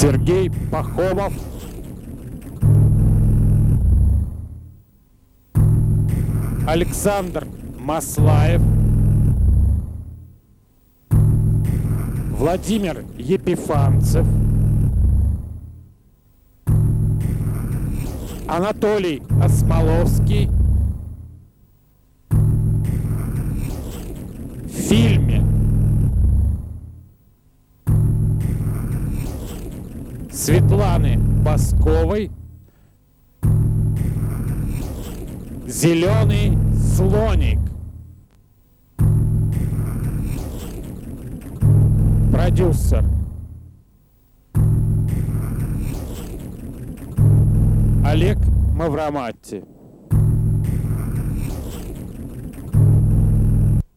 Сергей Пахомов. Александр Маслаев. Владимир Епифанцев. Анатолий Осмоловский. В фильме Светланы Басковой «Зеленый слоник». Продюсер Олег Мавроматти.